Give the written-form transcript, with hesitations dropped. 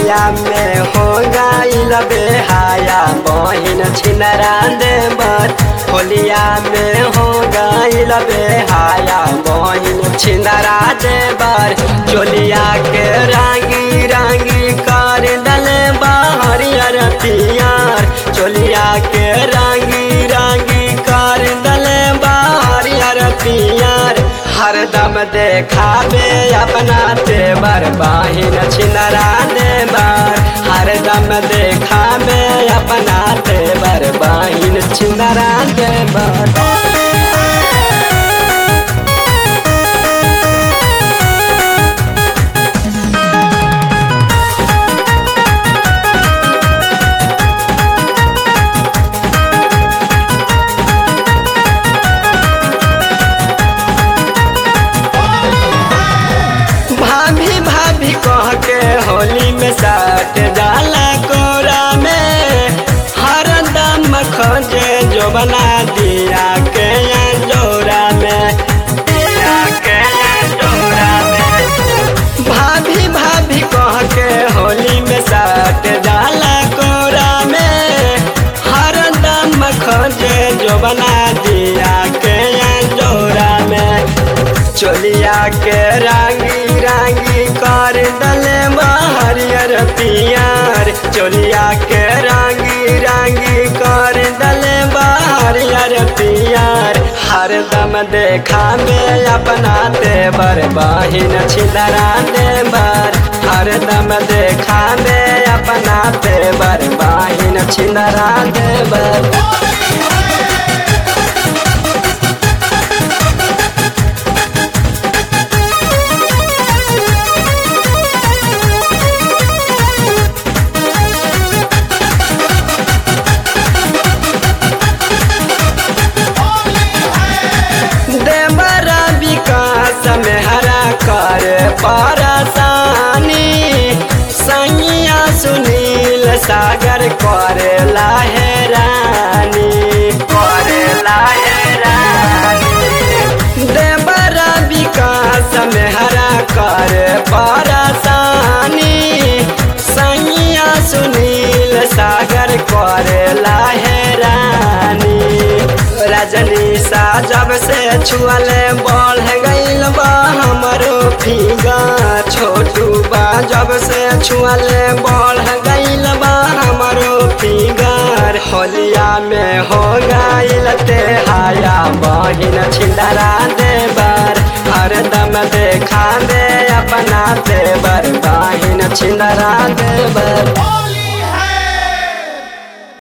होलिया में हो गइल बेहाया बहिन छिनरा देवर। होलिया में हो गइल बेहाया बहिन छिनरा देवर। चोलिया के रांगी रांगी कर दले हरियर पियर। चोलिया के रांगी रांगी कर दले हरियर पियर। हरदम देखावे अपना तेवर बहिन छिनरा देवर। हरदम देखावे अपना तेवर बहिन छिनरा देवर। भाभी भाभी कह के होली में साट डाला कोरा में। हरदम खोजे जो बना दिया के जोरा में। दिया के जोरा में भाभी भाभी कह के होली में साट डाला कोरा में। हरदम खोजे जो बना दिया के जोरा में। चोलिया के रांगी रांगी कर दले हरियर पियर। चोलिया के रांगी रांगी कर दले हरियर पियर। हरदम देखा में अपना तेवर बहिन छिनरा देवर। हरदम देखा में अपना तेवर बहिन छिनरा देवर। में हरा कर परेशानी। सैया सुनील सागर करे लहरानी। करे लहरानी देवरा विकास में हरा कर परेशानी। सैया सुनील सागर करे लहरानी। रजनी सा जब से छुअले बढ़ गइल बा हमरो फिगर। छोटू बा जब से छुअले बढ़ गइल बा हमरो फिगर। होलिया में हो गइल तेहाया बहिन छिनरा देवर। हरदम देखा दे अपना तेवर बहिन छिनरा देवर।